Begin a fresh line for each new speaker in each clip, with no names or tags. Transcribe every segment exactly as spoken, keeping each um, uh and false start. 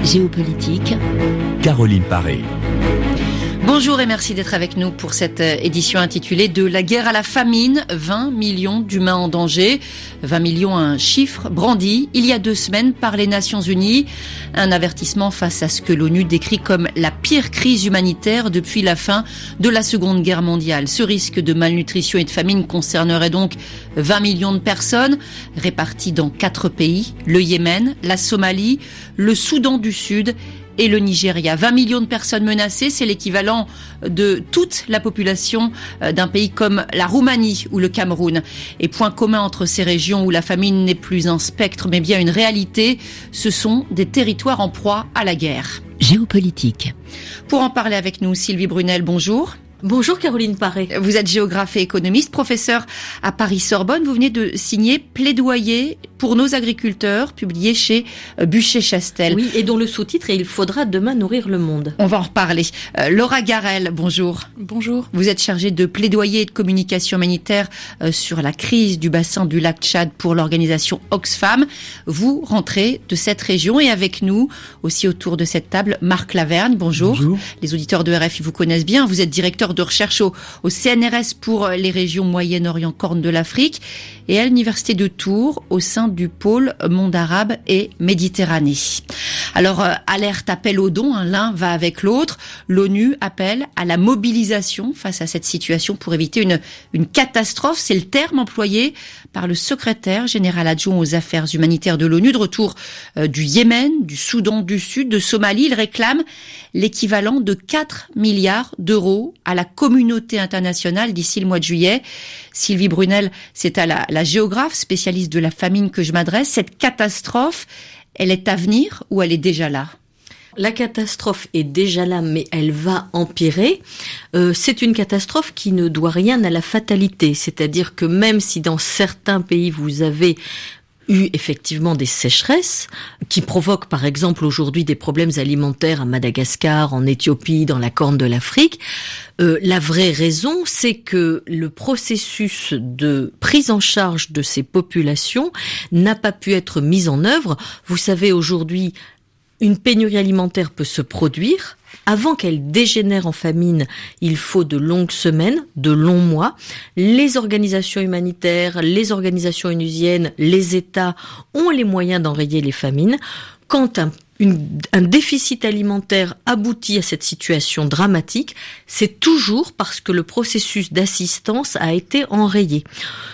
Géopolitique.
Caroline Paré.
Bonjour et merci d'être avec nous pour cette édition intitulée « De la guerre à la famine, vingt millions d'humains en danger ». vingt millions, un chiffre brandi il y a deux semaines par les Nations Unies. Un avertissement face à ce que l'ONU décrit comme la pire crise humanitaire depuis la fin de la Seconde Guerre mondiale. Ce risque de malnutrition et de famine concernerait donc vingt millions de personnes réparties dans quatre pays, le Yémen, la Somalie, le Soudan du Sud et le Nigeria. vingt millions de personnes menacées, c'est l'équivalent de toute la population d'un pays comme la Roumanie ou le Cameroun. Et point commun entre ces régions où la famine n'est plus un spectre mais bien une réalité, ce sont des territoires en proie à la guerre.
Géopolitique.
Pour en parler avec nous, Sylvie Brunel, bonjour.
Bonjour Caroline Paré.
Vous êtes géographe et économiste, professeur à Paris-Sorbonne. Vous venez de signer Plaidoyer pour nos agriculteurs, publié chez Bucher-Chastel.
Oui, et dont le sous-titre est « Il faudra demain nourrir le monde ».
On va en reparler. Euh, Laura Garel, bonjour.
Bonjour.
Vous êtes chargée de plaidoyer et de communication humanitaire euh, sur la crise du bassin du lac Tchad pour l'organisation Oxfam. Vous rentrez de cette région et avec nous, aussi autour de cette table, Marc Lavergne, bonjour.
Bonjour.
Les auditeurs de R F I vous connaissent bien. Vous êtes directeur de recherche au, au C N R S pour les régions Moyen-Orient, Corne de l'Afrique et à l'Université de Tours au sein du pôle monde arabe et Méditerranée. Alors, euh, alerte, appel aux dons, hein, l'un va avec l'autre. L'ONU appelle à la mobilisation face à cette situation pour éviter une, une catastrophe. C'est le terme employé par le secrétaire général adjoint aux affaires humanitaires de l'ONU, de retour euh, du Yémen, du Soudan du Sud, de Somalie. Il réclame l'équivalent de quatre milliards d'euros à la communauté internationale d'ici le mois de juillet. Sylvie Brunel, c'est à la, la géographe, spécialiste de la famine que je m'adresse. Cette catastrophe, elle est à venir ou elle est déjà là ?
La catastrophe est déjà là, mais elle va empirer. Euh, c'est une catastrophe qui ne doit rien à la fatalité. C'est-à-dire que même si dans certains pays vous avez eu effectivement des sécheresses qui provoquent par exemple aujourd'hui des problèmes alimentaires à Madagascar, en Éthiopie, dans la Corne de l'Afrique, euh, la vraie raison c'est que le processus de prise en charge de ces populations n'a pas pu être mis en œuvre. Vous savez, aujourd'hui, une pénurie alimentaire peut se produire. Avant qu'elle dégénère en famine, il faut de longues semaines, de longs mois. Les organisations humanitaires, les organisations onusiennes, les États ont les moyens d'enrayer les famines. Quand un, une, un déficit alimentaire aboutit à cette situation dramatique, c'est toujours parce que le processus d'assistance a été enrayé.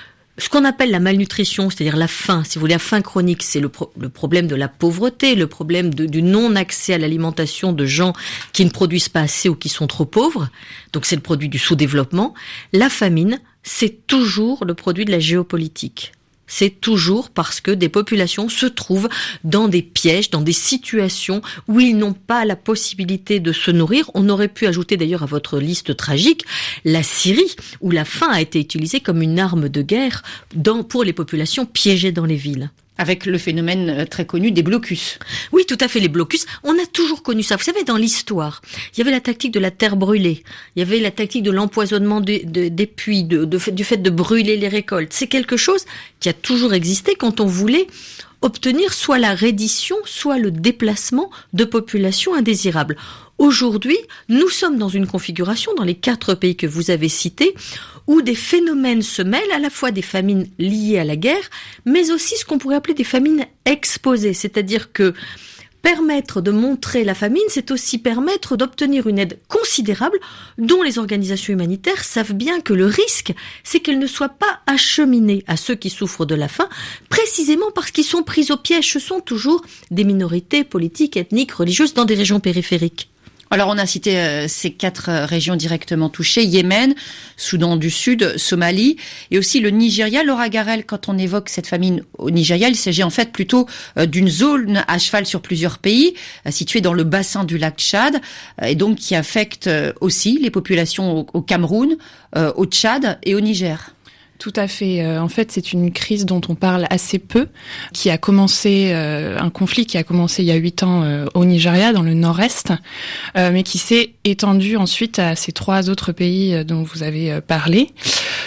Ce qu'on appelle la malnutrition, c'est-à-dire la faim, si vous voulez, la faim chronique, c'est le, pro- le problème de la pauvreté, le problème de, du non-accès à l'alimentation de gens qui ne produisent pas assez ou qui sont trop pauvres. Donc c'est le produit du sous-développement. La famine, c'est toujours le produit de la géopolitique. C'est toujours parce que des populations se trouvent dans des pièges, dans des situations où ils n'ont pas la possibilité de se nourrir. On aurait pu ajouter d'ailleurs à votre liste tragique la Syrie, où la faim a été utilisée comme une arme de guerre dans, pour les populations piégées dans les villes.
Avec le phénomène très connu des blocus.
Oui, tout à fait, les blocus. On a toujours connu ça. Vous savez, dans l'histoire, il y avait la tactique de la terre brûlée. Il y avait la tactique de l'empoisonnement de, de, des puits, de, de, du fait de brûler les récoltes. C'est quelque chose qui a toujours existé quand on voulait obtenir soit la reddition, soit le déplacement de populations indésirables. Aujourd'hui, nous sommes dans une configuration, dans les quatre pays que vous avez cités, où des phénomènes se mêlent, à la fois des famines liées à la guerre, mais aussi ce qu'on pourrait appeler des famines exposées. C'est-à-dire que permettre de montrer la famine, c'est aussi permettre d'obtenir une aide considérable dont les organisations humanitaires savent bien que le risque, c'est qu'elle ne soit pas acheminée à ceux qui souffrent de la faim, précisément parce qu'ils sont pris au piège. Ce sont toujours des minorités politiques, ethniques, religieuses dans des régions périphériques.
Alors on a cité euh, ces quatre euh, régions directement touchées, Yémen, Soudan du Sud, Somalie et aussi le Nigeria. Laura Garel, quand on évoque cette famine au Nigeria, il s'agit en fait plutôt euh, d'une zone à cheval sur plusieurs pays, euh, située dans le bassin du lac Tchad euh, et donc qui affecte euh, aussi les populations au, au Cameroun, euh, au Tchad et au Niger.
Tout à fait. Euh, en fait, c'est une crise dont on parle assez peu, qui a commencé, euh, un conflit qui a commencé il y a huit ans euh, au Nigeria, dans le nord-est, euh, mais qui s'est étendu ensuite à ces trois autres pays euh, dont vous avez euh, parlé.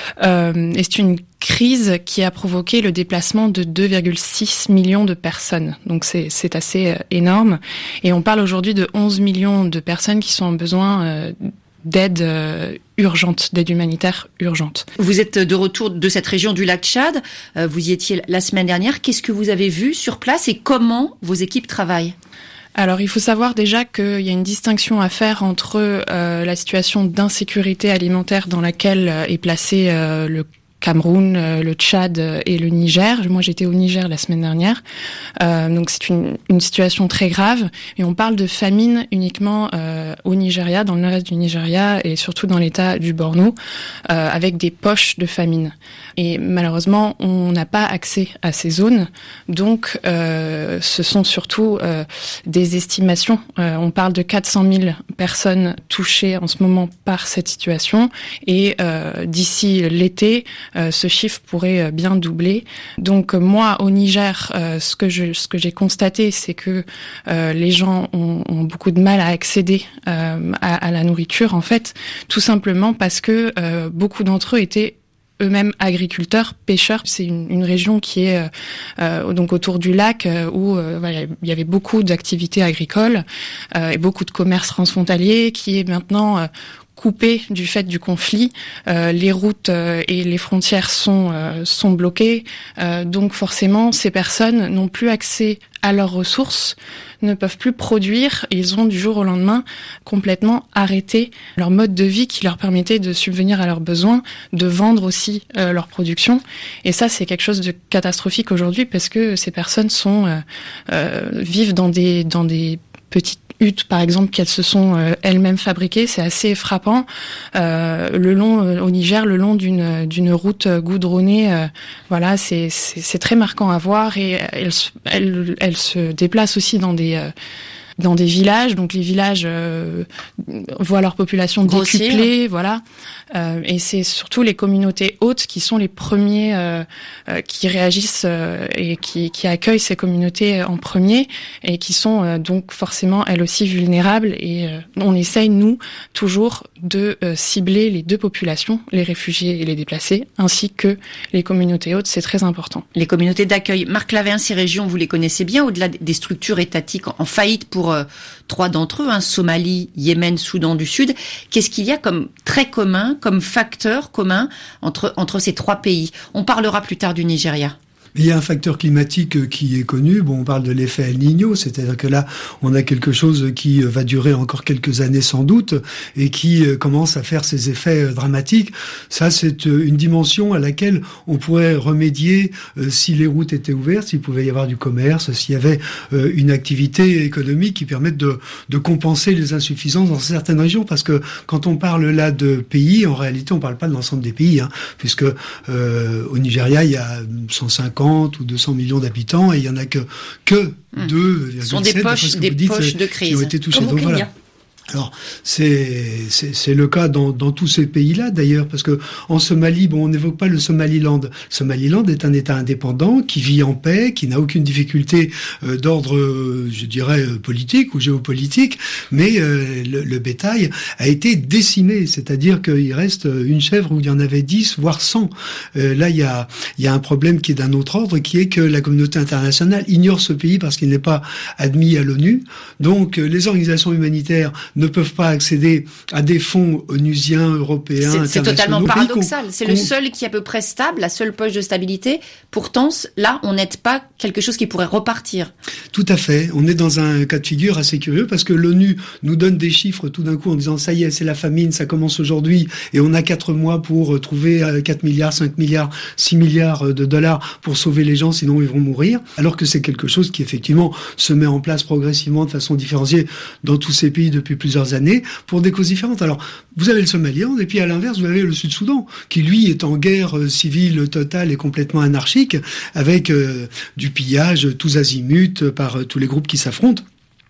Euh, et c'est une crise qui a provoqué le déplacement de deux virgule six millions de personnes. Donc c'est, c'est assez euh, énorme. Et on parle aujourd'hui de onze millions de personnes qui sont en besoin euh, d'aide euh, urgente, d'aide humanitaire urgente.
Vous êtes de retour de cette région du lac Tchad. Euh, vous y étiez la semaine dernière. Qu'est-ce que vous avez vu sur place et comment vos équipes travaillent ?
Alors, il faut savoir déjà qu'il y a une distinction à faire entre euh, la situation d'insécurité alimentaire dans laquelle euh, est placé euh, le Cameroun, euh, le Tchad et le Niger. Moi, j'étais au Niger la semaine dernière. Euh, donc, c'est une, une situation très grave. Et on parle de famine uniquement euh, au Nigeria, dans le nord-est du Nigeria et surtout dans l'état du Borno, euh, avec des poches de famine. Et malheureusement, on n'a pas accès à ces zones. Donc, euh, ce sont surtout euh, des estimations. Euh, on parle de quatre cent mille personnes touchées en ce moment par cette situation. Et euh, d'ici l'été, Euh, ce chiffre pourrait bien doubler. Donc moi, au Niger, euh, ce que je, ce que j'ai constaté, c'est que euh, les gens ont, ont beaucoup de mal à accéder euh, à, à la nourriture, en fait, tout simplement parce que euh, beaucoup d'entre eux étaient eux-mêmes agriculteurs, pêcheurs. C'est une, une région qui est euh, donc autour du lac euh, où euh, voilà, il y avait beaucoup d'activités agricoles euh, et beaucoup de commerce transfrontalier qui est maintenant euh, coupé du fait du conflit. Euh, les routes euh, et les frontières sont euh, sont bloquées. Euh, donc forcément, ces personnes n'ont plus accès à leurs ressources, ne peuvent plus produire. Et ils ont du jour au lendemain complètement arrêté leur mode de vie qui leur permettait de subvenir à leurs besoins, de vendre aussi euh, leur production. Et ça, c'est quelque chose de catastrophique aujourd'hui parce que ces personnes sont euh, euh, vivent dans des dans des petites huttes, par exemple, qu'elles se sont euh, elles-mêmes fabriquées. C'est assez frappant. Euh, le long, euh, au Niger, le long d'une d'une route goudronnée, euh, voilà, c'est, c'est c'est très marquant à voir. Et elle elle elle se déplace aussi dans des euh, dans des villages, donc les villages euh, voient leur population décuplée, voilà. Euh, et c'est surtout les communautés hautes qui sont les premiers euh, euh, qui réagissent euh, et qui, qui accueillent ces communautés en premier et qui sont euh, donc forcément elles aussi vulnérables. Et euh, on essaye nous toujours de euh, cibler les deux populations, les réfugiés et les déplacés, ainsi que les communautés hautes. C'est très important.
Les communautés d'accueil. Marc Lavin, ces régions, vous les connaissez bien, au-delà des structures étatiques en faillite pour euh, trois d'entre eux, hein, Somalie, Yémen, Soudan du Sud. Qu'est-ce qu'il y a comme trait commun, comme facteur commun entre, entre ces trois pays ? On parlera plus tard du Nigeria.
Il y a un facteur climatique qui est connu. Bon, on parle de l'effet El Niño, c'est-à-dire que là, on a quelque chose qui va durer encore quelques années sans doute et qui commence à faire ses effets dramatiques. Ça, c'est une dimension à laquelle on pourrait remédier si les routes étaient ouvertes, s'il pouvait y avoir du commerce, s'il y avait une activité économique qui permette de, de compenser les insuffisances dans certaines régions. Parce que quand on parle là de pays, en réalité, on parle pas de l'ensemble des pays, hein, puisque euh, au Nigeria, il y a cent cinquante ou deux cents millions d'habitants et il y en a que que mmh. deux virgule sept. Ce
sont des poches, des
dites,
poches de crise
qui ont été touchées.
Comme
Donc voilà. Alors c'est c'est c'est le cas dans dans tous ces pays-là d'ailleurs, parce que en Somalie, bon, on n'évoque pas le Somaliland. Somaliland est un État indépendant qui vit en paix, qui n'a aucune difficulté euh, d'ordre, euh, je dirais, euh, politique ou géopolitique, mais euh, le, le bétail a été décimé, c'est-à-dire qu'il reste une chèvre où il y en avait dix, voire cent. Euh, là, il y a il y a un problème qui est d'un autre ordre, qui est que la communauté internationale ignore ce pays parce qu'il n'est pas admis à l'ONU. Donc, euh, les organisations humanitaires ne peuvent pas accéder à des fonds onusiens, européens,
c'est, c'est totalement paradoxal. C'est
qu'on...
le seul qui est à peu près stable, la seule poche de stabilité. Pourtant, là, on n'aide pas quelque chose qui pourrait repartir.
Tout à fait. On est dans un cas de figure assez curieux parce que l'ONU nous donne des chiffres tout d'un coup en disant ça y est, c'est la famine, ça commence aujourd'hui et on a quatre mois pour trouver quatre milliards, cinq milliards, six milliards de dollars pour sauver les gens, sinon ils vont mourir. Alors que c'est quelque chose qui effectivement se met en place progressivement de façon différenciée dans tous ces pays depuis plusieurs années pour des causes différentes. Alors, vous avez le Somaliland et puis à l'inverse, vous avez le Sud-Soudan qui, lui, est en guerre civile totale et complètement anarchique avec euh, du pillage tous azimuts par euh, tous les groupes qui s'affrontent.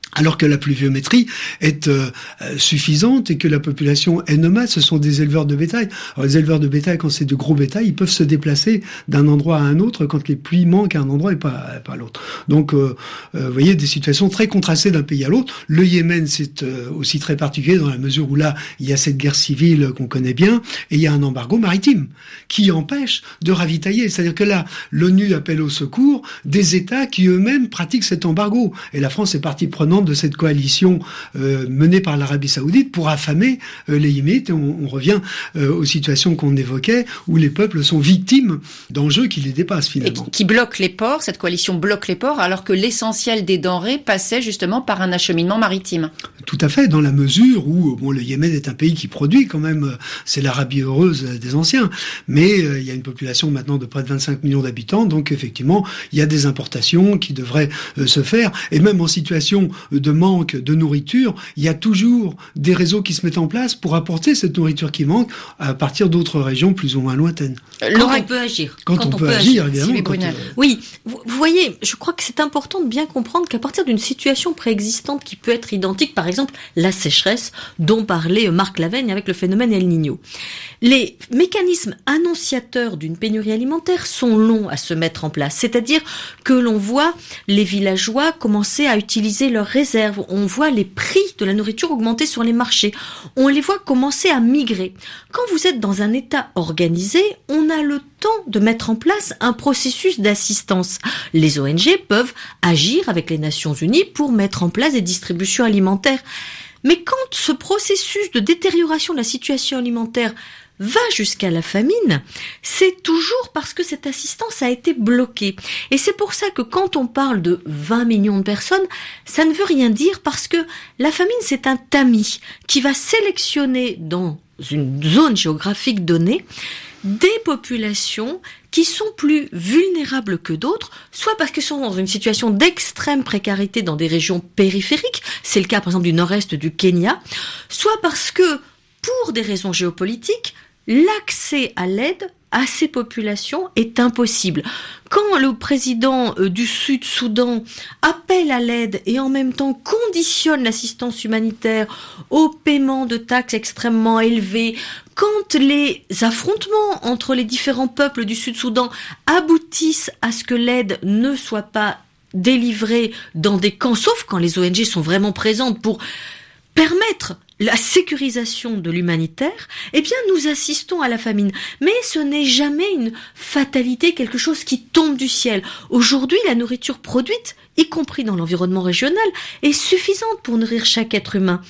alors que la pluviométrie est euh, suffisante et que la population est nomade. Ce sont des éleveurs de bétail. Alors, les éleveurs de bétail, quand c'est de gros bétail, ils peuvent se déplacer d'un endroit à un autre quand les pluies manquent à un endroit et pas, pas à l'autre. Donc, euh, euh, vous voyez, des situations très contrastées d'un pays à l'autre. Le Yémen, c'est euh, aussi très particulier dans la mesure où là, il y a cette guerre civile qu'on connaît bien et il y a un embargo maritime qui empêche de ravitailler. C'est-à-dire que là, l'ONU appelle au secours des États qui eux-mêmes pratiquent cet embargo. Et la France est partie prenante de cette coalition euh, menée par l'Arabie Saoudite pour affamer euh, les Yéménites. On, on revient euh, aux situations qu'on évoquait où les peuples sont victimes d'enjeux qui les dépassent finalement.
Et qui bloquent les ports, cette coalition bloque les ports alors que l'essentiel des denrées passait justement par un acheminement maritime.
Tout à fait, dans la mesure où bon, le Yémen est un pays qui produit quand même, c'est l'Arabie heureuse des anciens, mais euh, il y a une population maintenant de près de vingt-cinq millions d'habitants, donc effectivement il y a des importations qui devraient euh, se faire, et même en situation de manque de nourriture, il y a toujours des réseaux qui se mettent en place pour apporter cette nourriture qui manque à partir d'autres régions plus ou moins lointaines.
Quand on peut agir.
Quand, quand on, on peut, peut agir, agir évidemment.
Quand euh...
Oui, vous, vous voyez, je crois que c'est important de bien comprendre qu'à partir d'une situation préexistante qui peut être identique, par exemple la sécheresse dont parlait Marc Laveigne avec le phénomène El Niño, les mécanismes annonciateurs d'une pénurie alimentaire sont longs à se mettre en place. C'est-à-dire que l'on voit les villageois commencer à utiliser leurs réserves. On voit les prix de la nourriture augmenter sur les marchés. On les voit commencer à migrer. Quand vous êtes dans un État organisé, on a le temps de mettre en place un processus d'assistance. Les O N G peuvent agir avec les Nations Unies pour mettre en place des distributions alimentaires. Mais quand ce processus de détérioration de la situation alimentaire va jusqu'à la famine, c'est toujours parce que cette assistance a été bloquée. Et c'est pour ça que quand on parle de vingt millions de personnes, ça ne veut rien dire parce que la famine, c'est un tamis qui va sélectionner dans une zone géographique donnée des populations qui sont plus vulnérables que d'autres, soit parce qu'elles sont dans une situation d'extrême précarité dans des régions périphériques, c'est le cas par exemple du nord-est du Kenya, soit parce que, pour des raisons géopolitiques, l'accès à l'aide à ces populations est impossible. Quand le président du Sud-Soudan appelle à l'aide et en même temps conditionne l'assistance humanitaire au paiement de taxes extrêmement élevées, quand les affrontements entre les différents peuples du Sud-Soudan aboutissent à ce que l'aide ne soit pas délivrée dans des camps, sauf quand les O N G sont vraiment présentes pour permettre la sécurisation de l'humanitaire, eh bien nous assistons à la famine. Mais ce n'est jamais une fatalité, quelque chose qui tombe du ciel. Aujourd'hui, la nourriture produite, y compris dans l'environnement régional, est suffisante pour nourrir chaque être humain.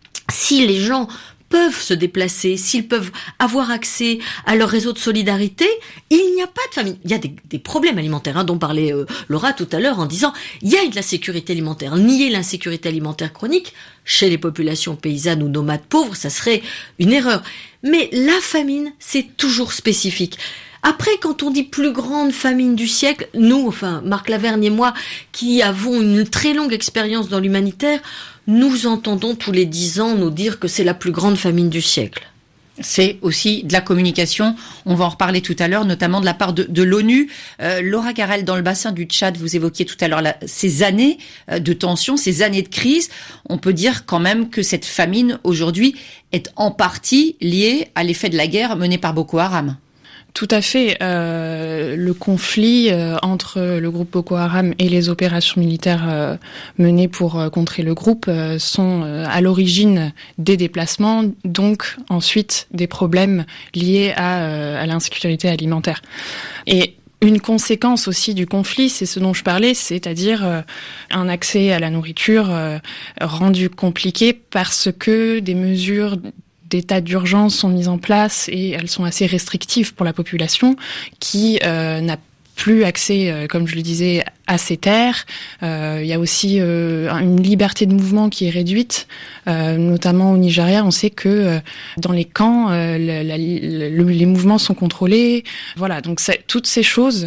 Si les gens peuvent se déplacer, s'ils peuvent avoir accès à leur réseau de solidarité, il n'y a pas de famine. Il y a des, des problèmes alimentaires, hein, dont parlait euh, Laura tout à l'heure en disant il y a de la sécurité alimentaire. Nier l'insécurité alimentaire chronique chez les populations paysannes ou nomades pauvres, ça serait une erreur. Mais la famine, c'est toujours spécifique. Après, quand on dit plus grande famine du siècle, nous, enfin Marc Laveigne et moi, qui avons une très longue expérience dans l'humanitaire, nous entendons tous les dix ans nous dire que c'est la plus grande famine du siècle.
C'est aussi de la communication. On va en reparler tout à l'heure, notamment de la part de, de l'ONU. Euh, Laura Carrel, dans le bassin du Tchad, vous évoquiez tout à l'heure la, ces années de tension, ces années de crise. On peut dire quand même que cette famine, aujourd'hui, est en partie liée à l'effet de la guerre menée par Boko Haram.
Tout à fait. Euh, le conflit euh, entre le groupe Boko Haram et les opérations militaires euh, menées pour euh, contrer le groupe euh, sont euh, à l'origine des déplacements, donc ensuite des problèmes liés à, euh, à l'insécurité alimentaire. Et une conséquence aussi du conflit, c'est ce dont je parlais, c'est-à-dire euh, un accès à la nourriture euh, rendu compliqué parce que des mesures d'état d'urgence sont mises en place et elles sont assez restrictives pour la population qui euh, n'a plus accès, euh, comme je le disais, à ces terres. Euh, il y a aussi euh, une liberté de mouvement qui est réduite, euh, notamment au Nigeria. On sait que euh, dans les camps, euh, la, la, le, les mouvements sont contrôlés. Voilà, donc c'est, toutes ces choses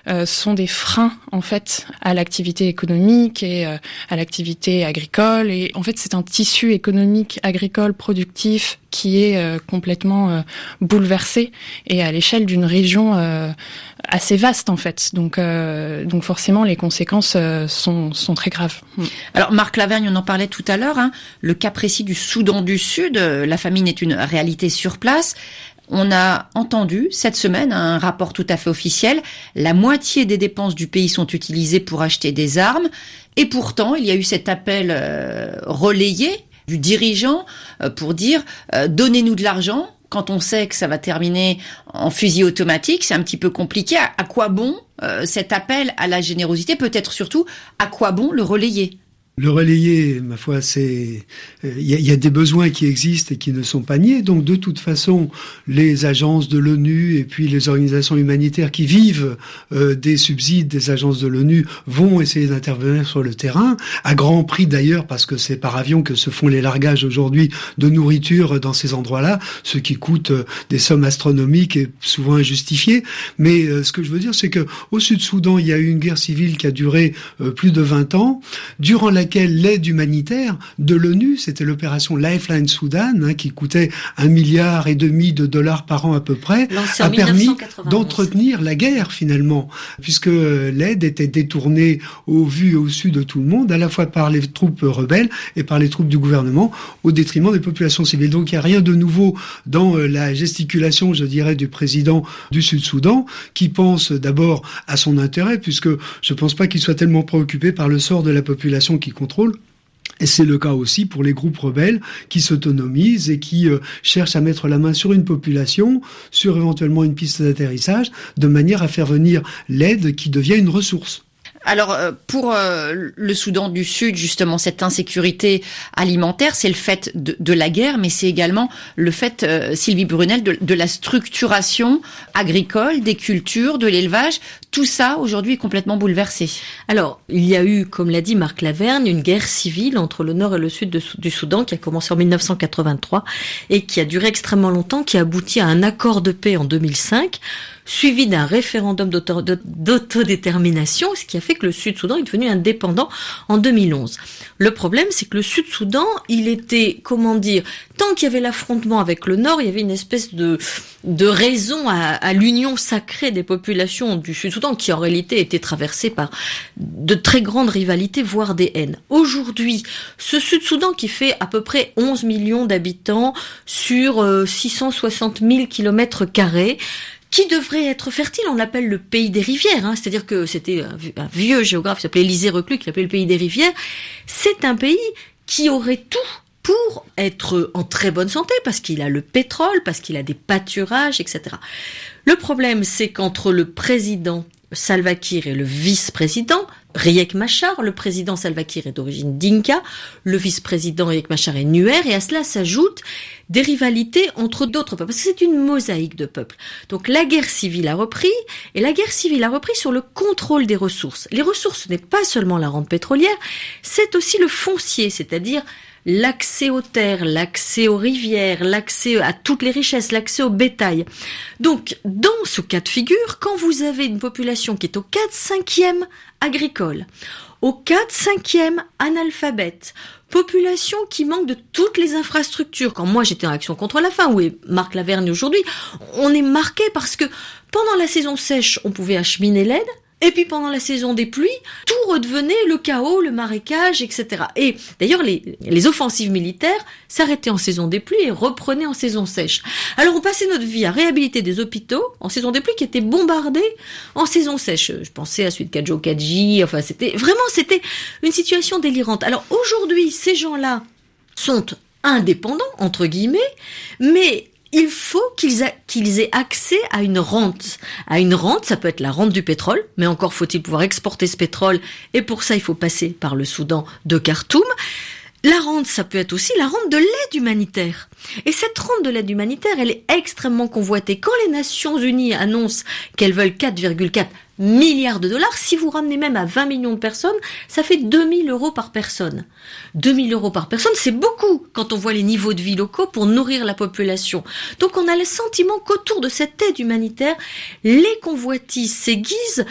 euh, sont des freins en fait à l'activité économique et euh, à l'activité agricole. Et en fait, c'est un tissu économique agricole productif qui est euh, complètement euh, bouleversé et à l'échelle d'une région euh, assez vaste en fait. Donc, euh, donc forcément, les conséquences euh, sont, sont très graves.
Alors, Marc Lavergne, on en parlait tout à l'heure, hein, le cas précis du Soudan du Sud, euh, la famine est une réalité sur place. On a entendu cette semaine un rapport tout à fait officiel. La moitié des dépenses du pays sont utilisées pour acheter des armes. Et pourtant, il y a eu cet appel euh, relayé du dirigeant euh, pour dire euh, « donnez-nous de l'argent ». Quand on sait que ça va terminer en fusil automatique, c'est un petit peu compliqué. À, à quoi bon euh, cet appel à la générosité? Peut-être surtout, à quoi bon le relayer?
Le relayer, ma foi, c'est il euh, y, a, y a des besoins qui existent et qui ne sont pas niés. Donc, de toute façon, les agences de l'ONU et puis les organisations humanitaires qui vivent euh, des subsides des agences de l'ONU vont essayer d'intervenir sur le terrain, à grand prix d'ailleurs, parce que c'est par avion que se font les largages aujourd'hui de nourriture dans ces endroits-là, ce qui coûte euh, des sommes astronomiques et souvent injustifiées. Mais euh, ce que je veux dire, c'est que au Sud-Soudan, il y a eu une guerre civile qui a duré euh, plus de vingt ans, durant la laquelle l'aide humanitaire de l'ONU, c'était l'opération Lifeline Soudan, hein, qui coûtait un milliard et demi de dollars par an à peu près, a permis d'entretenir la guerre finalement, puisque l'aide était détournée au vu et au su de tout le monde, à la fois par les troupes rebelles et par les troupes du gouvernement, au détriment des populations civiles. Donc il n'y a rien de nouveau dans la gesticulation, je dirais, du président du Sud-Soudan, qui pense d'abord à son intérêt, puisque je ne pense pas qu'il soit tellement préoccupé par le sort de la population qui contrôle. Et c'est le cas aussi pour les groupes rebelles qui s'autonomisent et qui euh, cherchent à mettre la main sur une population, sur éventuellement une piste d'atterrissage, de manière à faire venir l'aide qui devient une ressource.
Alors, pour le Soudan du Sud, justement, cette insécurité alimentaire, c'est le fait de, de la guerre, mais c'est également le fait, euh, Sylvie Brunel, de, de la structuration agricole, des cultures, de l'élevage. Tout ça, aujourd'hui, est complètement bouleversé.
Alors, il y a eu, comme l'a dit Marc Lavergne, une guerre civile entre le nord et le sud de, du Soudan qui a commencé en mille neuf cent quatre-vingt-trois et qui a duré extrêmement longtemps, qui a abouti à un accord de paix en deux mille cinq, suivi d'un référendum d'auto, d'autodétermination, ce qui a fait que le Sud-Soudan est devenu indépendant en deux mille onze. Le problème, c'est que le Sud-Soudan, il était, comment dire, tant qu'il y avait l'affrontement avec le Nord, il y avait une espèce de, de raison à, à l'union sacrée des populations du Sud-Soudan, qui en réalité était traversée par de très grandes rivalités, voire des haines. Aujourd'hui, ce Sud-Soudan qui fait à peu près onze millions d'habitants sur euh, six cent soixante mille kilomètres carrés, qui devrait être fertile, on l'appelle le pays des rivières, hein, c'est-à-dire que c'était un, un vieux géographe qui s'appelait Élisée Reclus qui l'appelait le pays des rivières. C'est un pays qui aurait tout pour être en très bonne santé, parce qu'il a le pétrole, parce qu'il a des pâturages, et cetera. Le problème, c'est qu'entre le président Salva Kiir et le vice-président Riek Machar, le président Salva Kiir est d'origine Dinka, le vice-président Riek Machar est Nuer, et à cela s'ajoutent des rivalités entre d'autres peuples, parce que c'est une mosaïque de peuples. Donc la guerre civile a repris, et la guerre civile a repris sur le contrôle des ressources. Les ressources, ce n'est pas seulement la rente pétrolière, c'est aussi le foncier, c'est-à-dire l'accès aux terres, l'accès aux rivières, l'accès à toutes les richesses, l'accès au bétail. Donc, dans ce cas de figure, quand vous avez une population qui est au quatre cinquième agricole, au quatre cinquième analphabète, population qui manque de toutes les infrastructures. Quand moi j'étais en Action contre la faim, où est Marc Lavergne aujourd'hui, on est marqué parce que pendant la saison sèche, on pouvait acheminer l'aide, et puis pendant la saison des pluies, tout redevenait le chaos, le marécage, et cetera. Et d'ailleurs, les, les offensives militaires s'arrêtaient en saison des pluies et reprenaient en saison sèche. Alors on passait notre vie à réhabiliter des hôpitaux en saison des pluies qui étaient bombardés en saison sèche. Je pensais à celui de Kadjo Kadji, enfin c'était vraiment c'était une situation délirante. Alors aujourd'hui, ces gens-là sont indépendants, entre guillemets, mais il faut qu'ils, a, qu'ils aient accès à une rente. À une rente, ça peut être la rente du pétrole, mais encore faut-il pouvoir exporter ce pétrole, et pour ça, il faut passer par le Soudan de Khartoum. La rente, ça peut être aussi la rente de l'aide humanitaire. Et cette rente de l'aide humanitaire, elle est extrêmement convoitée. Quand les Nations Unies annoncent qu'elles veulent quatre virgule quatre milliards de dollars, si vous ramenez même à vingt millions de personnes, ça fait deux mille euros par personne. deux mille euros par personne, c'est beaucoup quand on voit les niveaux de vie locaux pour nourrir la population. Donc on a le sentiment qu'autour de cette aide humanitaire, les convoitises s'aiguisent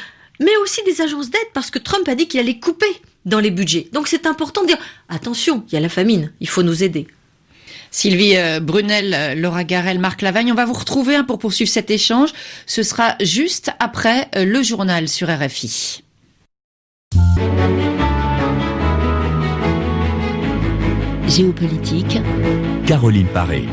mais aussi des agences d'aide, parce que Trump a dit qu'il allait couper dans les budgets. Donc c'est important de dire, attention, il y a la famine, il faut nous aider.
Sylvie Brunel, Laura Garel, Marc Lavagne, on va vous retrouver pour poursuivre cet échange. Ce sera juste après le journal sur R F I.
Géopolitique.
Caroline Paré.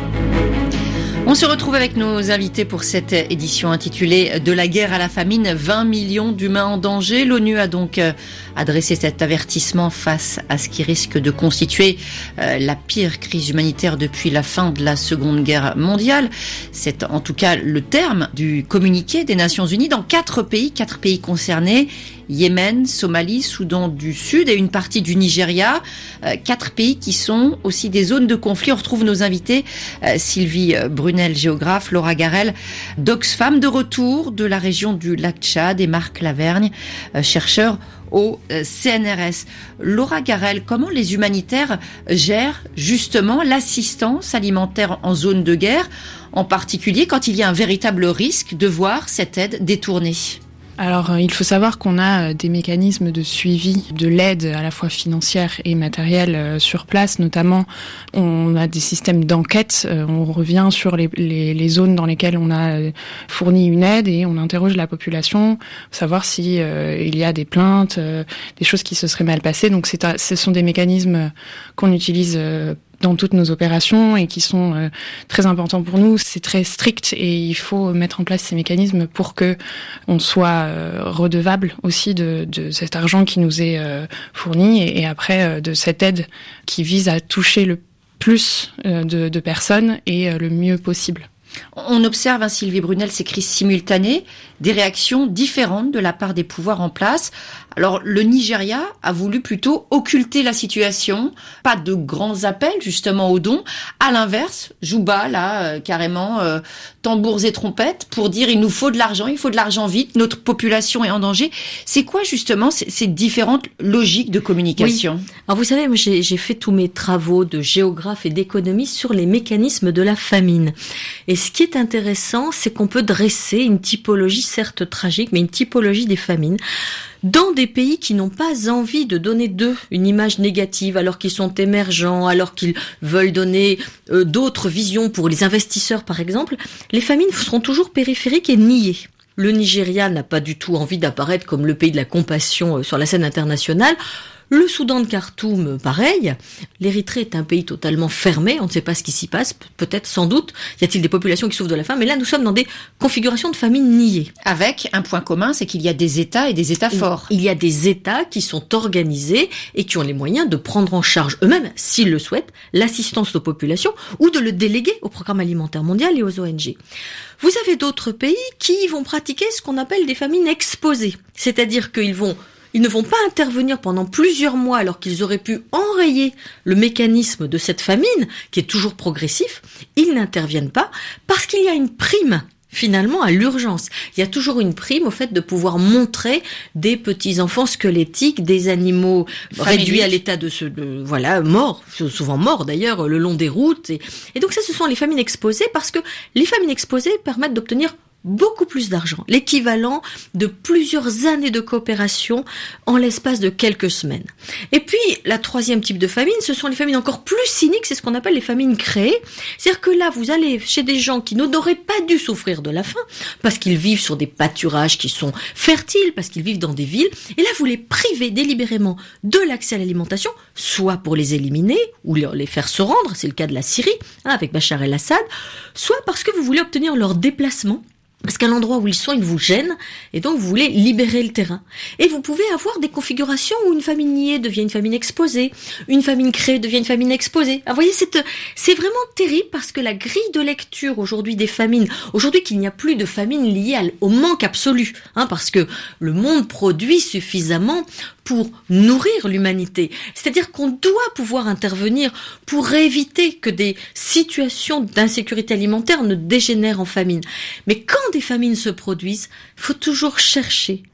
On se retrouve avec nos invités pour cette édition intitulée « De la guerre à la famine, vingt millions d'humains en danger ». L'ONU a donc adressé cet avertissement face à ce qui risque de constituer la pire crise humanitaire depuis la fin de la Seconde Guerre mondiale. C'est en tout cas le terme du communiqué des Nations Unies dans quatre pays, quatre pays concernés. Yémen, Somalie, Soudan du Sud et une partie du Nigeria. Euh, quatre pays qui sont aussi des zones de conflit. On retrouve nos invités, euh, Sylvie Brunel, géographe, Laura Garel, d'Oxfam, de retour de la région du lac Tchad, et Marc Lavergne, euh, chercheur au euh, C N R S. Laura Garel, comment les humanitaires gèrent justement l'assistance alimentaire en zone de guerre, en particulier quand il y a un véritable risque de voir cette aide détournée ?
Alors, il faut savoir qu'on a des mécanismes de suivi de l'aide à la fois financière et matérielle sur place. Notamment, on a des systèmes d'enquête. On revient sur les, les, les zones dans lesquelles on a fourni une aide et on interroge la population, savoir si euh, il y a des plaintes, euh, des choses qui se seraient mal passées. Donc, c'est, ce sont des mécanismes qu'on utilise euh, dans toutes nos opérations et qui sont euh, très importants pour nous. C'est très strict et il faut mettre en place ces mécanismes pour que on soit euh, redevable aussi de, de cet argent qui nous est euh, fourni et, et après euh, de cette aide qui vise à toucher le plus euh, de, de personnes et euh, le mieux possible.
On observe, hein, Sylvie Brunel, ces crises simultanées, des réactions différentes de la part des pouvoirs en place. Alors, le Nigeria a voulu plutôt occulter la situation, pas de grands appels justement aux dons. À l'inverse, Juba, là, euh, carrément, euh, tambours et trompettes, pour dire il nous faut de l'argent, il faut de l'argent vite, notre population est en danger. C'est quoi justement ces, ces différentes logiques de communication ?
Oui. Alors vous savez, moi j'ai, j'ai fait tous mes travaux de géographe et d'économiste sur les mécanismes de la famine. Et ce qui est intéressant, c'est qu'on peut dresser une typologie, certes tragique, mais une typologie des famines dans des pays qui n'ont pas envie de donner d'eux une image négative, alors qu'ils sont émergents, alors qu'ils veulent donner euh, d'autres visions pour les investisseurs, par exemple. Les famines seront toujours périphériques et niées. Le Nigeria n'a pas du tout envie d'apparaître comme le pays de la compassion euh, sur la scène internationale. Le Soudan de Khartoum, pareil. L'Érythrée est un pays totalement fermé. On ne sait pas ce qui s'y passe. Peut-être, sans doute, y a-t-il des populations qui souffrent de la faim. Mais là, nous sommes dans des configurations de famine niées.
Avec un point commun, c'est qu'il y a des États et des États forts.
Il y a des États qui sont organisés et qui ont les moyens de prendre en charge eux-mêmes, s'ils le souhaitent, l'assistance aux populations ou de le déléguer au Programme alimentaire mondial et aux O N G. Vous avez d'autres pays qui vont pratiquer ce qu'on appelle des famines exposées. C'est-à-dire qu'ils vont Ils ne vont pas intervenir pendant plusieurs mois alors qu'ils auraient pu enrayer le mécanisme de cette famine, qui est toujours progressif. Ils n'interviennent pas parce qu'il y a une prime, finalement, à l'urgence. Il y a toujours une prime au fait de pouvoir montrer des petits-enfants squelettiques, des animaux Familique. réduits à l'état de ce, de, voilà, morts, souvent morts d'ailleurs, le long des routes. Et, et donc ça, ce sont les famines exposées parce que les famines exposées permettent d'obtenir beaucoup plus d'argent, l'équivalent de plusieurs années de coopération en l'espace de quelques semaines. Et puis, la troisième type de famine, ce sont les famines encore plus cyniques, c'est ce qu'on appelle les famines créées. C'est-à-dire que là, vous allez chez des gens qui n'auraient pas dû souffrir de la faim, parce qu'ils vivent sur des pâturages qui sont fertiles, parce qu'ils vivent dans des villes, et là, vous les privez délibérément de l'accès à l'alimentation, soit pour les éliminer, ou les faire se rendre, c'est le cas de la Syrie, hein, avec Bachar el-Assad, soit parce que vous voulez obtenir leur déplacement, parce qu'à l'endroit où ils sont, ils vous gênent, et donc vous voulez libérer le terrain. Et vous pouvez avoir des configurations où une famine niée devient une famine exposée, une famine créée devient une famine exposée. Alors, vous voyez, c'est, c'est vraiment terrible parce que la grille de lecture aujourd'hui des famines, aujourd'hui qu'il n'y a plus de famine liée à, au manque absolu, hein, parce que le monde produit suffisamment pour nourrir l'humanité. C'est-à-dire qu'on doit pouvoir intervenir pour éviter que des situations d'insécurité alimentaire ne dégénèrent en famine. Mais quand des famines se produisent, il faut toujours chercher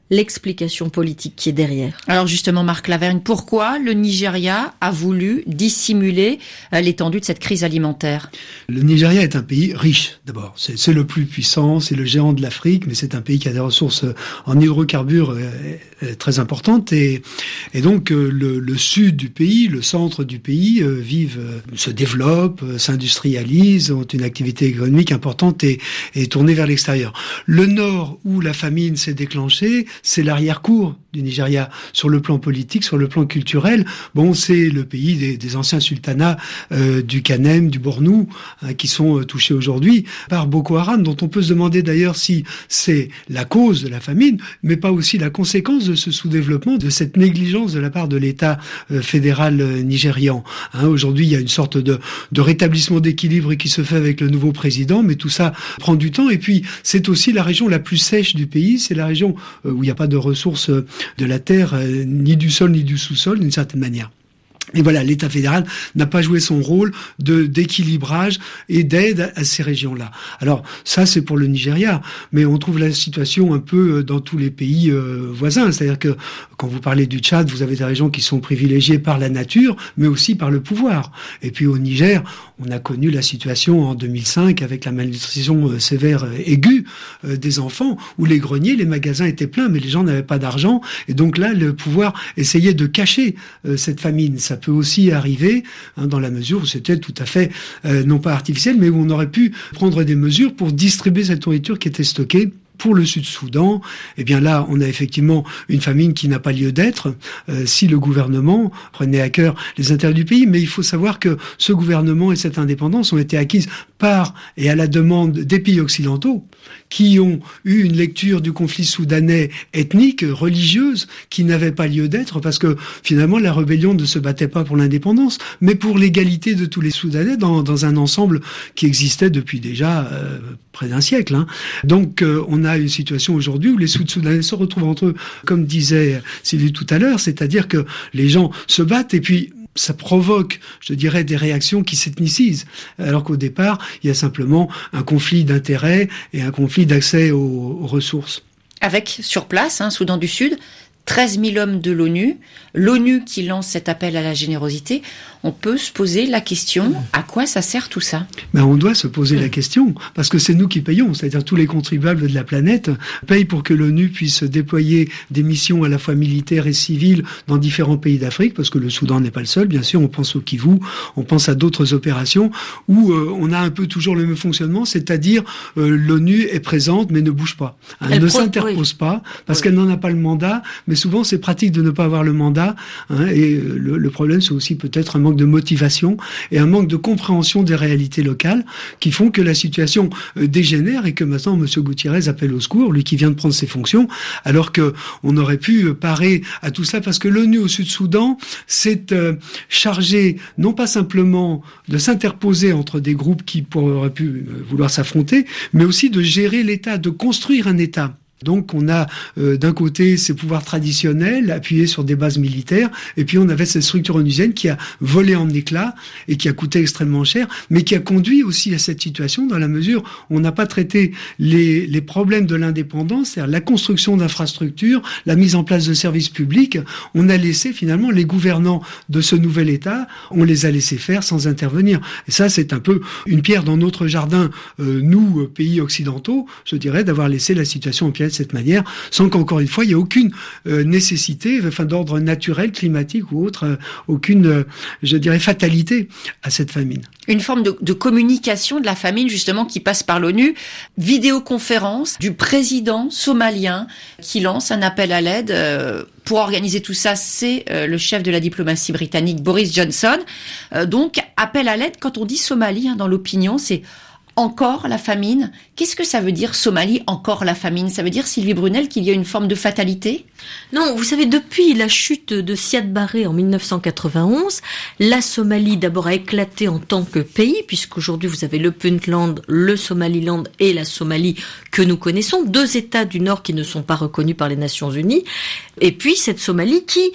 l'explication politique qui est derrière.
Alors justement, Marc Lavergne, pourquoi le Nigeria a voulu dissimuler l'étendue de cette crise alimentaire ?
Le Nigeria est un pays riche, d'abord. C'est, c'est le plus puissant, c'est le géant de l'Afrique, mais c'est un pays qui a des ressources en hydrocarbures euh, très importantes. Et, et donc, euh, le, le sud du pays, le centre du pays, euh, vivent, euh, se développent, euh, s'industrialisent, ont une activité économique importante et, et tournée vers l'extérieur. Le nord, où la famine s'est déclenchée, c'est l'arrière-cour du Nigeria. Sur le plan politique, sur le plan culturel, bon, c'est le pays des, des anciens sultanats euh, du Kanem, du Bornou, hein, qui sont euh, touchés aujourd'hui par Boko Haram, dont on peut se demander d'ailleurs si c'est la cause de la famine, mais pas aussi la conséquence de ce sous-développement, de cette négligence de la part de l'État euh, fédéral euh, nigérian. Hein, aujourd'hui, il y a une sorte de, de rétablissement d'équilibre qui se fait avec le nouveau président, mais tout ça prend du temps. Et puis, c'est aussi la région la plus sèche du pays, c'est la région euh, où il n'y a pas de ressources euh, de la terre, euh, ni du sol, ni du sous-sol, d'une certaine manière. Et voilà, l'État fédéral n'a pas joué son rôle de d'équilibrage et d'aide à ces régions-là. Alors ça, c'est pour le Nigeria, mais on trouve la situation un peu dans tous les pays euh, voisins. C'est-à-dire que quand vous parlez du Tchad, vous avez des régions qui sont privilégiées par la nature, mais aussi par le pouvoir. Et puis au Niger, on a connu la situation en deux mille cinq avec la malnutrition euh, sévère euh, aiguë euh, des enfants, où les greniers, les magasins étaient pleins, mais les gens n'avaient pas d'argent. Et donc là, le pouvoir essayait de cacher euh, cette famine. Ça peut aussi arriver hein, dans la mesure où c'était tout à fait euh, non pas artificiel, mais où on aurait pu prendre des mesures pour distribuer cette nourriture qui était stockée. Pour le Sud-Soudan, eh bien là, on a effectivement une famine qui n'a pas lieu d'être euh, si le gouvernement prenait à cœur les intérêts du pays. Mais il faut savoir que ce gouvernement et cette indépendance ont été acquises par et à la demande des pays occidentaux qui ont eu une lecture du conflit soudanais ethnique, religieuse, qui n'avait pas lieu d'être parce que finalement la rébellion ne se battait pas pour l'indépendance, mais pour l'égalité de tous les Soudanais dans, dans un ensemble qui existait depuis déjà euh, près d'un siècle. Hein. Donc euh, on a une situation aujourd'hui où les Sud-Soudanais se retrouvent entre eux, comme disait Sylvie tout à l'heure, c'est-à-dire que les gens se battent et puis ça provoque, je dirais, des réactions qui s'ethnicisent, alors qu'au départ, il y a simplement un conflit d'intérêts et un conflit d'accès aux, aux ressources.
Avec, sur place, hein, Soudan du Sud, treize mille hommes de l'ONU, l'ONU qui lance cet appel à la générosité, on peut se poser la question, à quoi ça sert tout ça ?
Ben, on doit se poser la question, parce que c'est nous qui payons, c'est-à-dire tous les contribuables de la planète payent pour que l'ONU puisse déployer des missions à la fois militaires et civiles dans différents pays d'Afrique, parce que le Soudan n'est pas le seul, bien sûr, on pense au Kivu, on pense à d'autres opérations où euh, on a un peu toujours le même fonctionnement, c'est-à-dire euh, l'ONU est présente mais ne bouge pas, hein, elle ne pro- s'interpose oui. pas, parce oui. qu'elle n'en a pas le mandat, mais souvent c'est pratique de ne pas avoir le mandat, hein, et le, le problème c'est aussi peut-être un manque de motivation et un manque de compréhension des réalités locales qui font que la situation euh, dégénère et que maintenant M. Gutiérrez appelle au secours, lui qui vient de prendre ses fonctions, alors que on aurait pu parer à tout ça parce que l'ONU au Sud-Soudan s'est euh, chargé non pas simplement de s'interposer entre des groupes qui auraient pu euh, vouloir s'affronter, mais aussi de gérer l'État, de construire un État. Donc on a euh, d'un côté ces pouvoirs traditionnels appuyés sur des bases militaires et puis on avait cette structure onusienne qui a volé en éclats et qui a coûté extrêmement cher, mais qui a conduit aussi à cette situation dans la mesure où on n'a pas traité les, les problèmes de l'indépendance, c'est-à-dire la construction d'infrastructures, la mise en place de services publics. On a laissé finalement les gouvernants de ce nouvel État, on les a laissés faire sans intervenir. Et ça c'est un peu une pierre dans notre jardin, euh, nous pays occidentaux, je dirais, d'avoir laissé la situation en pierre de cette manière, sans qu'encore une fois, il n'y ait aucune euh, nécessité, enfin d'ordre naturel, climatique ou autre, euh, aucune, euh, je dirais, fatalité à cette famine.
Une forme de, de communication de la famine, justement, qui passe par l'ONU. Vidéoconférence du président somalien qui lance un appel à l'aide. Euh, pour organiser tout ça, c'est euh, le chef de la diplomatie britannique, Boris Johnson. Euh, donc, appel à l'aide, quand on dit Somalie, hein, dans l'opinion, c'est encore la famine. Qu'est-ce que ça veut dire, Somalie, encore la famine ? Ça veut dire, Sylvie Brunel, qu'il y a une forme de fatalité ?
Non, vous savez, depuis la chute de Siad Barré en mille neuf cent quatre-vingt-onze, la Somalie d'abord a éclaté en tant que pays, puisqu'aujourd'hui vous avez le Puntland, le Somaliland et la Somalie que nous connaissons, deux États du Nord qui ne sont pas reconnus par les Nations Unies, et puis cette Somalie qui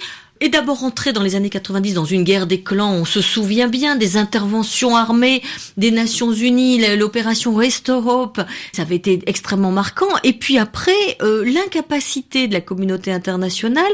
est d'abord entré dans les années quatre-vingt-dix dans une guerre des clans. On se souvient bien des interventions armées des Nations Unies, l'opération Restore Hope, ça avait été extrêmement marquant. Et puis après, euh, l'incapacité de la communauté internationale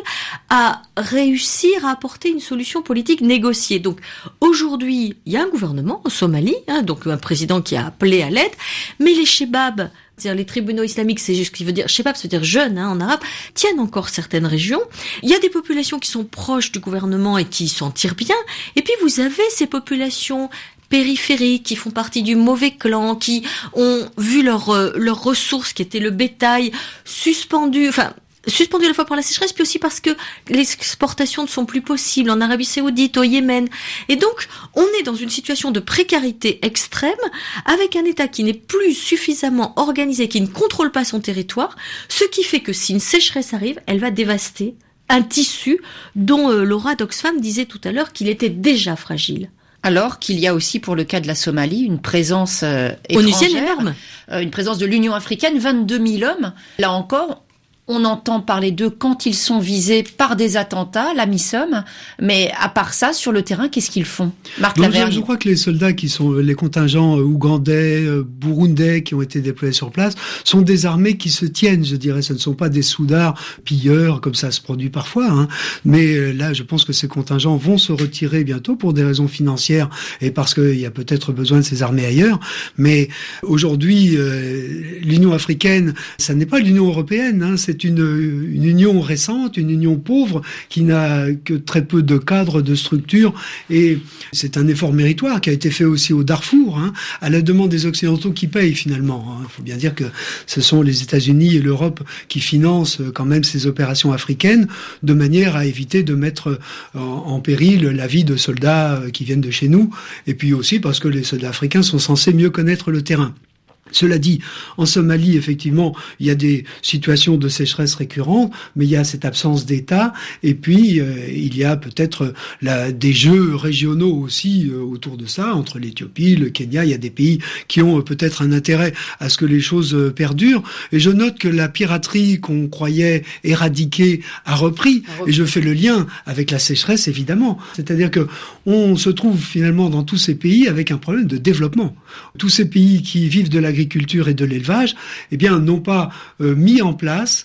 à réussir à apporter une solution politique négociée. Donc aujourd'hui, il y a un gouvernement en Somalie, hein, donc un président qui a appelé à l'aide, mais les Chebab, c'est-à-dire les tribunaux islamiques, c'est juste ce qui veut dire, Chebab, ça veut dire jeune, hein, en arabe, tiennent encore certaines régions. Il y a des populations qui sont proches du gouvernement et qui s'en tirent bien. Et puis vous avez ces populations périphériques qui font partie du mauvais clan, qui ont vu leurs euh, leurs ressources, qui étaient le bétail, suspendues, enfin, suspendu à la fois par la sécheresse, puis aussi parce que les exportations ne sont plus possibles en Arabie Saoudite, au Yémen. Et donc, on est dans une situation de précarité extrême, avec un État qui n'est plus suffisamment organisé, qui ne contrôle pas son territoire, ce qui fait que si une sécheresse arrive, elle va dévaster un tissu dont euh, Laura d'Oxfam disait tout à l'heure qu'il était déjà fragile.
Alors qu'il y a aussi, pour le cas de la Somalie, une présence euh, étrangère,
énorme.
Euh, une présence de l'Union africaine, vingt-deux mille hommes. Là encore, on entend parler d'eux quand ils sont visés par des attentats, la MISOM, mais à part ça, sur le terrain, qu'est-ce qu'ils font? Marc
non,
Lavergne.
je, je crois que les soldats qui sont les contingents ougandais, burundais qui ont été déployés sur place sont des armées qui se tiennent, je dirais. Ce ne sont pas des soudards pilleurs comme ça se produit parfois, hein. Mais là, je pense que ces contingents vont se retirer bientôt pour des raisons financières et parce qu'il y a peut-être besoin de ces armées ailleurs. Mais aujourd'hui, euh, l'Union africaine, ça n'est pas l'Union européenne, hein, c'est Une, une union récente, une union pauvre qui n'a que très peu de cadres, de structures, et c'est un effort méritoire qui a été fait aussi au Darfour, hein, à la demande des Occidentaux qui payent finalement. Il faut bien dire que ce sont les États-Unis et l'Europe qui financent quand même ces opérations africaines de manière à éviter de mettre en, en péril la vie de soldats qui viennent de chez nous, et puis aussi parce que les soldats africains sont censés mieux connaître le terrain. Cela dit, en Somalie, effectivement, il y a des situations de sécheresse récurrentes, mais il y a cette absence d'État, et puis euh, il y a peut-être la, des jeux régionaux aussi euh, autour de ça, entre l'Éthiopie, le Kenya. Il y a des pays qui ont euh, peut-être un intérêt à ce que les choses euh, perdurent. Et je note que la piraterie qu'on croyait éradiquée a repris, et je fais le lien avec la sécheresse, évidemment. C'est-à-dire que on se trouve finalement dans tous ces pays avec un problème de développement. Tous ces pays qui vivent de l'agriculture l'agriculture et de l'élevage, eh bien, n'ont pas euh, mis en place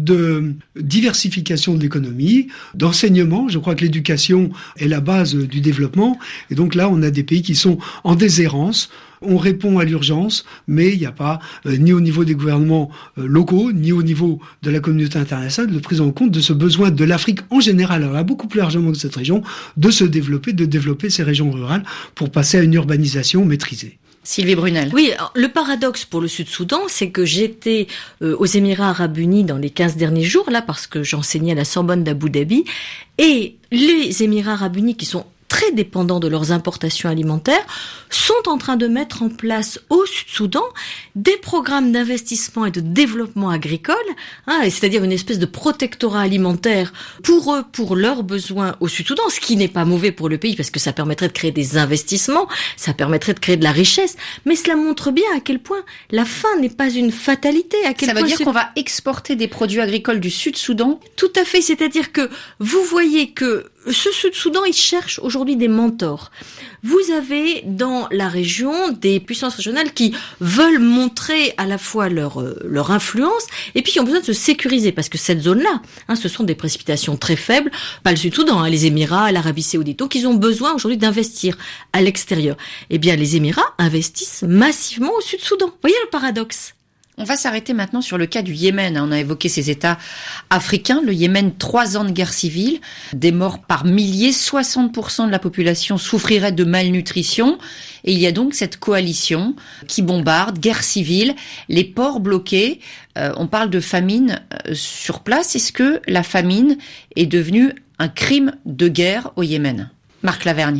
de diversification de l'économie, d'enseignement. Je crois que l'éducation est la base du développement. Et donc là, on a des pays qui sont en déshérence. On répond à l'urgence, mais il n'y a pas, euh, ni au niveau des gouvernements euh, locaux, ni au niveau de la communauté internationale, de prise en compte de ce besoin de l'Afrique en général, alors là, beaucoup plus largement que cette région, de se développer, de développer ces régions rurales pour passer à une urbanisation maîtrisée.
Sylvie Brunel.
Oui, le paradoxe pour le Sud-Soudan, c'est que j'étais euh, aux Émirats Arabes Unis dans les quinze derniers jours, là, parce que j'enseignais à la Sorbonne d'Abu Dhabi, et les Émirats Arabes Unis, qui sont très dépendants de leurs importations alimentaires, sont en train de mettre en place au Sud-Soudan des programmes d'investissement et de développement agricole, hein, c'est-à-dire une espèce de protectorat alimentaire pour eux, pour leurs besoins au Sud-Soudan, ce qui n'est pas mauvais pour le pays parce que ça permettrait de créer des investissements, ça permettrait de créer de la richesse, mais cela montre bien à quel point la faim n'est pas une fatalité. À quel
ça veut
point
dire
ce...
qu'on va exporter des produits agricoles du Sud-Soudan?
Tout à fait, c'est-à-dire que vous voyez que ce Sud-Soudan, il cherche aujourd'hui des mentors. Vous avez dans la région des puissances régionales qui veulent montrer à la fois leur euh, leur influence et puis qui ont besoin de se sécuriser parce que cette zone-là, hein, ce sont des précipitations très faibles, pas le Sud-Soudan, hein, les Émirats, l'Arabie Saoudite. Donc ils ont besoin aujourd'hui d'investir à l'extérieur. Eh bien, les Émirats investissent massivement au Sud-Soudan. Vous voyez le paradoxe?
On va s'arrêter maintenant sur le cas du Yémen. On a évoqué ces États africains. Le Yémen, trois ans de guerre civile, des morts par milliers, soixante pour cent de la population souffrirait de malnutrition. Et il y a donc cette coalition qui bombarde, guerre civile, les ports bloqués. Euh, on parle de famine euh, sur place. Est-ce que la famine est devenue un crime de guerre au Yémen? Marc Lavergne.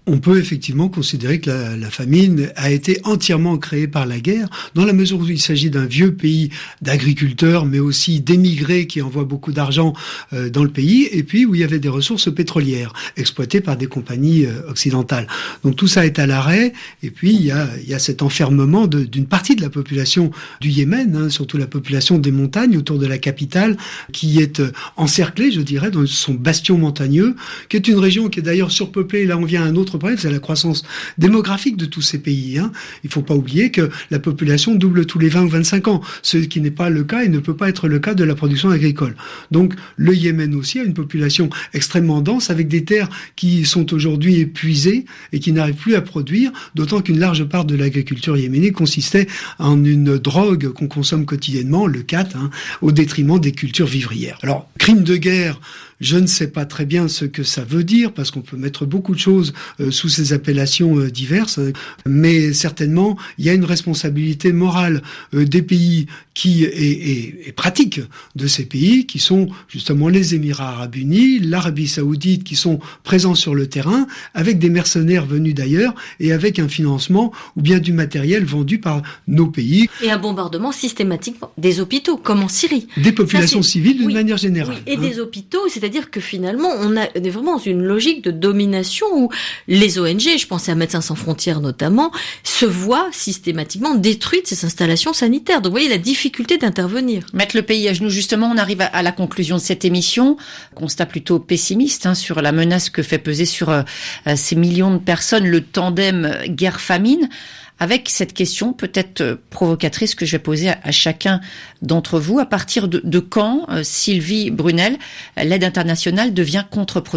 on peut effectivement considérer que la, la famine a été entièrement créée par la guerre, dans la mesure où il s'agit d'un vieux pays d'agriculteurs, mais aussi d'émigrés qui envoient beaucoup d'argent euh, dans le pays, et puis où il y avait des ressources pétrolières exploitées par des compagnies euh, occidentales. Donc tout ça est à l'arrêt, et puis il y a, il y a cet enfermement de, d'une partie de la population du Yémen, hein, surtout la population des montagnes autour de la capitale, qui est euh, encerclée, je dirais, dans son bastion montagneux, qui est une région qui est d'ailleurs surpeuplée. Là on vient à un autre problème, c'est la croissance démographique de tous ces pays. Hein. Il ne faut pas oublier que la population double tous les vingt ou vingt-cinq ans, ce qui n'est pas le cas et ne peut pas être le cas de la production agricole. Donc le Yémen aussi a une population extrêmement dense avec des terres qui sont aujourd'hui épuisées et qui n'arrivent plus à produire, d'autant qu'une large part de l'agriculture yéménite consistait en une drogue qu'on consomme quotidiennement, le khat, hein, au détriment des cultures vivrières. Alors, crime de guerre, je ne sais pas très bien ce que ça veut dire, parce qu'on peut mettre beaucoup de choses euh, sous ces appellations euh, diverses, mais certainement, il y a une responsabilité morale euh, des pays qui est, est, est pratique de ces pays, qui sont justement les Émirats arabes unis, l'Arabie saoudite, qui sont présents sur le terrain, avec des mercenaires venus d'ailleurs, et avec un financement ou bien du matériel vendu par nos pays.
Et un bombardement systématique des hôpitaux, comme en Syrie.
Des populations
Ça,
civiles d'une
oui,
manière générale.
Oui, et
hein.
des hôpitaux, c'est C'est-à-dire que finalement, on a vraiment une logique de domination où les O N G, je pensais à Médecins sans frontières notamment, se voient systématiquement détruire ces installations sanitaires. Donc vous voyez la difficulté d'intervenir.
Mettre le pays à genoux, justement, on arrive à la conclusion de cette émission. Constat plutôt pessimiste hein, sur la menace que fait peser sur euh, ces millions de personnes le tandem guerre-famine. Avec cette question peut-être provocatrice que je vais poser à, à chacun d'entre vous. À partir de, de quand, euh, Sylvie Brunel, l'aide internationale devient contre-productive ?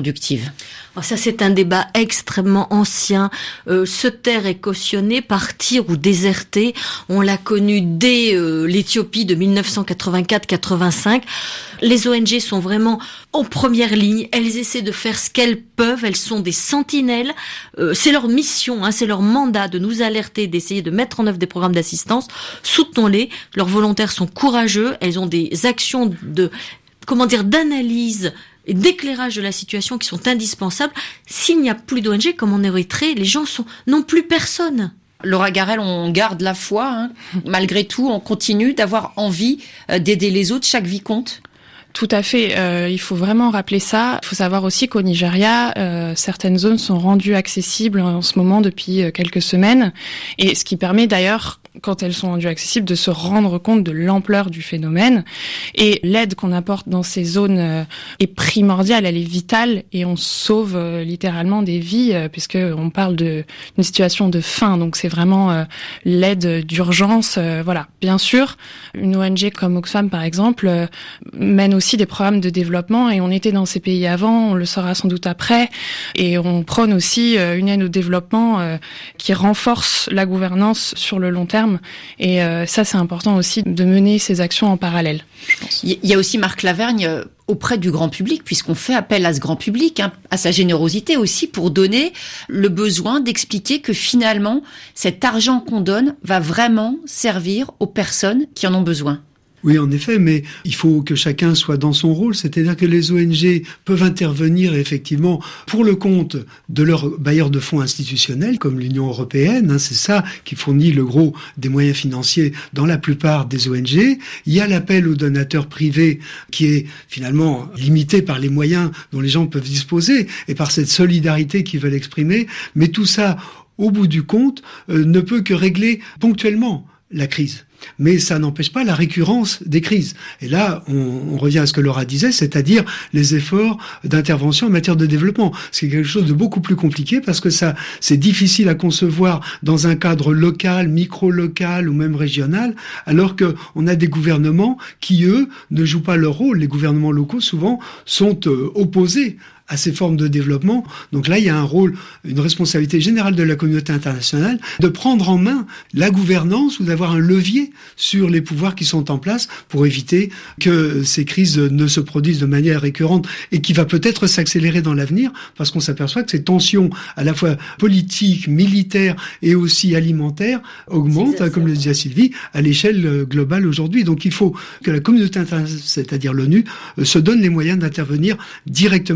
Alors ça, c'est un débat extrêmement ancien. Euh, se taire et cautionner, partir ou déserter, on l'a connu dès euh, l'Éthiopie de dix-neuf cent quatre-vingt-quatre quatre-vingt-cinq. Les O N G sont vraiment en première ligne. Elles essaient de faire ce qu'elles peuvent. Elles sont des sentinelles. Euh, c'est leur mission, hein, c'est leur mandat de nous alerter, d'essayer de mettre en œuvre des programmes d'assistance. Soutenons-les. Leurs volontaires sont courageux. Elles ont des actions de, comment dire, d'analyse et d'éclairage de la situation qui sont indispensables. S'il n'y a plus d'O N G comme en Érythrée, les gens sont, n'ont plus personne.
Laura Garrel, on garde la foi, hein. Malgré tout, on continue d'avoir envie d'aider les autres. Chaque vie compte.
Tout à fait. Euh, il faut vraiment rappeler ça. Il faut savoir aussi qu'au Nigeria, euh, certaines zones sont rendues accessibles en ce moment depuis quelques semaines, et ce qui permet d'ailleurs, quand elles sont rendues accessibles, de se rendre compte de l'ampleur du phénomène. Et l'aide qu'on apporte dans ces zones euh, est primordiale, elle est vitale, et on sauve euh, littéralement des vies, euh, puisque on parle de d'une situation de faim. Donc c'est vraiment euh, l'aide d'urgence. Euh, voilà. Bien sûr, une O N G comme Oxfam, par exemple, euh, mène aussi des programmes de développement, et on était dans ces pays avant, on le saura sans doute après, et on prône aussi euh, une aide au développement euh, qui renforce la gouvernance sur le long terme. Et euh, ça, c'est important aussi de mener ces actions en parallèle.
Il y a aussi Marc Lavergne euh, auprès du grand public, puisqu'on fait appel à ce grand public, hein, à sa générosité aussi, pour donner le besoin d'expliquer que finalement, cet argent qu'on donne va vraiment servir aux personnes qui en ont besoin.
Oui, en effet, mais il faut que chacun soit dans son rôle, c'est-à-dire que les O N G peuvent intervenir effectivement pour le compte de leurs bailleurs de fonds institutionnels, comme l'Union européenne, hein, c'est ça qui fournit le gros des moyens financiers dans la plupart des O N G. Il y a l'appel aux donateurs privés qui est finalement limité par les moyens dont les gens peuvent disposer et par cette solidarité qu'ils veulent exprimer, mais tout ça, au bout du compte, euh, ne peut que régler ponctuellement la crise. Mais ça n'empêche pas la récurrence des crises. Et là, on, on revient à ce que Laura disait, c'est-à-dire les efforts d'intervention en matière de développement. C'est quelque chose de beaucoup plus compliqué parce que ça, c'est difficile à concevoir dans un cadre local, micro-local ou même régional, alors que on a des gouvernements qui, eux, ne jouent pas leur rôle. Les gouvernements locaux, souvent, sont euh, opposés à ces formes de développement. Donc là, il y a un rôle, une responsabilité générale de la communauté internationale de prendre en main la gouvernance ou d'avoir un levier sur les pouvoirs qui sont en place pour éviter que ces crises ne se produisent de manière récurrente et qui va peut-être s'accélérer dans l'avenir parce qu'on s'aperçoit que ces tensions à la fois politiques, militaires et aussi alimentaires augmentent, comme le disait Sylvie, à l'échelle globale aujourd'hui. Donc il faut que la communauté internationale, c'est-à-dire l'ONU, se donne les moyens d'intervenir directement à la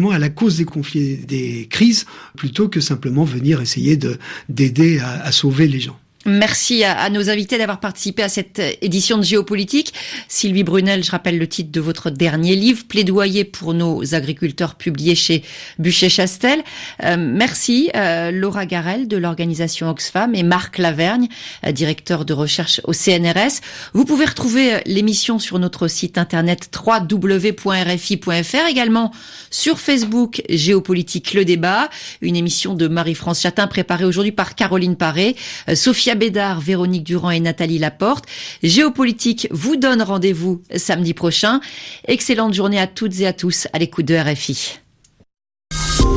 causes des conflits, des crises, plutôt que simplement venir essayer de, d'aider à, à sauver les gens.
Merci à, à nos invités d'avoir participé à cette édition de Géopolitique. Sylvie Brunel, je rappelle le titre de votre dernier livre, Plaidoyer pour nos agriculteurs, publié chez Buchet-Chastel. Euh, merci euh, Laura Garel de l'organisation Oxfam et Marc Lavergne, euh, directeur de recherche au C N R S. Vous pouvez retrouver l'émission sur notre site internet w w w point r f i point f r, également sur Facebook Géopolitique le débat, une émission de Marie-France Chatin préparée aujourd'hui par Caroline Paré, euh, Sophia Bédard, Véronique Durand et Nathalie Laporte. Géopolitique vous donne rendez-vous samedi prochain. Excellente journée à toutes et à tous à l'écoute de R F I.